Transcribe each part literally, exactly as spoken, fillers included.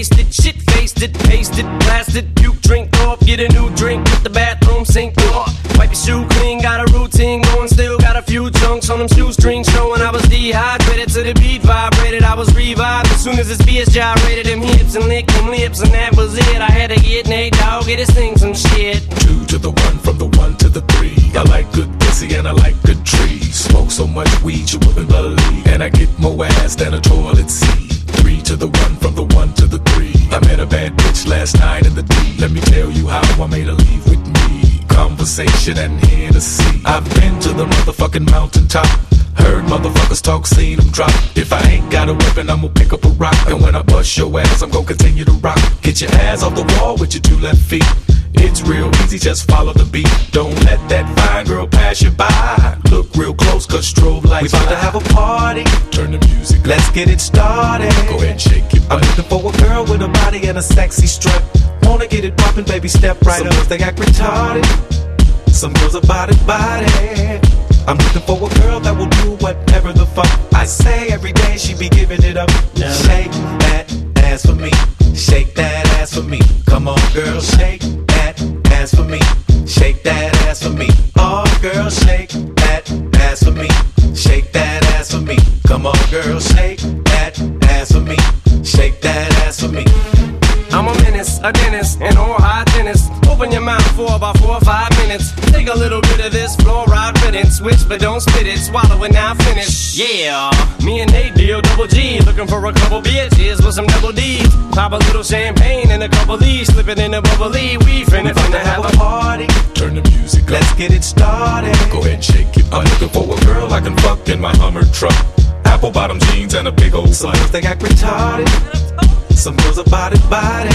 wasted, shit faced it, pasted, blasted, puke, drink, throw up, get a new drink, with the bathroom sink, throw up, wipe your shoe clean, got a routine going, still got a few chunks on them shoestrings showing I was dehydrated to the beat vibrated, I was revived as soon as this B S gyrated them hips and licked them lips and that was it. I had to get Nate Dogg, get his thing some shit. Two to the one, from the one to the three. I like good pussy and I like good trees. Smoke so much weed you wouldn't believe, and I get more ass than a toilet seat. Three to the one, from the one to the three. I met a bad bitch last night in the D. Let me tell you how I made her leave with me. Conversation and Hennessy. I've been to the motherfucking mountaintop. Heard motherfuckers talk, seen them drop. If I ain't got a weapon, I'ma pick up a rock. And when I bust your ass, I'm gon' continue to rock. Get your ass off the wall with your two left feet. It's real easy, just follow the beat. Don't let that fine girl pass you by. Look real close, cause strobe lights. We about to have a party. Turn the music, let's get it started. Go ahead and shake your butt. I'm looking for a girl with a body and a sexy strut. Wanna get it poppin', baby, step right Some up. Some girls, they act retarded. Some girls are body, body. I'm looking for a girl that will do whatever the fuck I say. Every day she be giving it up. Yeah. Shake that ass for me. Shake that ass for me. Come on, girl, shake that ass for me. Shake that ass for me. Oh, girl, shake that ass for me. Shake that ass for me. Come on, girl, shake that ass for me. Shake that ass for me. I'm a menace, a dentist, an oral hygienist. Open your mouth for about four or five minutes. Take a little bit of this fluoride riddance. Switch but don't spit it, swallow it now finish. Yeah, me and Nate deal double G. Looking for a couple bitches with some double D's. Pop a little champagne and a couple D's. Slip it in a bubbly. We finna, finna have a party. Turn the music up. Let's get it started. Go ahead and shake it. I'm looking for a girl I can fuck in my Hummer truck. Apple bottom jeans and a big old Some girls, they act retarded. Some girls are body, body.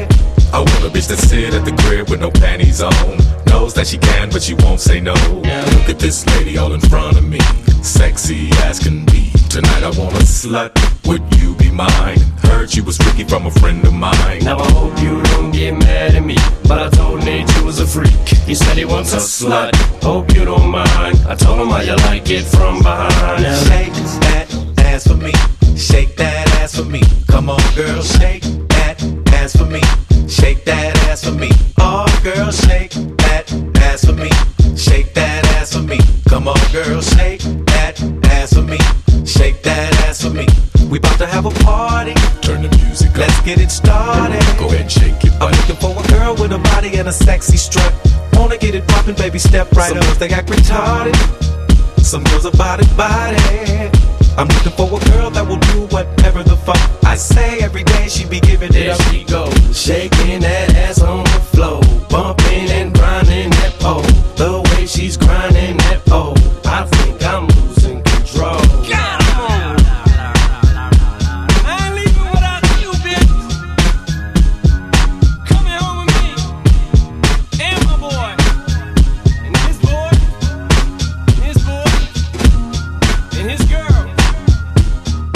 I want a bitch that sit at the crib with no panties on. Knows that she can, but she won't say no. Yeah. Look at this lady all in front of me. Sexy as can be. Tonight I want a slut. Would you be mine? Heard you was tricky from a friend of mine. Now I hope you don't get mad at me, but I told Nate you was a freak. He said he wants a slut. Hope you don't mind. I told him how you like it from behind. Now shake that ass for me. Shake that ass for me. Come on, girl, shake that ass for me. Shake that ass for me. Oh, girl, shake that ass for me. Shake that ass for me. Come on, girl, shake that ass for me. Shake that ass for me. We about to have a party. Turn the music up. Let's get it started. Go ahead and shake it. I'm looking for a girl with a body and a sexy strut. Wanna get it poppin', baby, step right Some up. Some girls, they act retarded. Some girls are body, body. I'm looking for a girl that will do whatever the fuck I say. Every day she be giving it there up. There she goes, shaking